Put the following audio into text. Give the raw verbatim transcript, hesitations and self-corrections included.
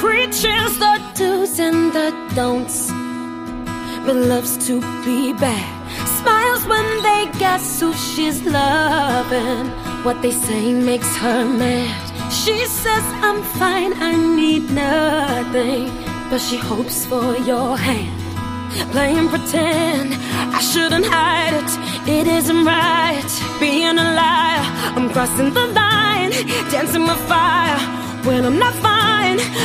preaches the do's and the don'ts, but loves to be bad. Smiles when they guess who she's loving. What they say makes her mad. She says I'm fine, I need nothing, but she hopes for your hand. Playing pretend, I shouldn't hide it. It isn't right, being a liar. I'm crossing the line, dancing with fire when I'm not fine.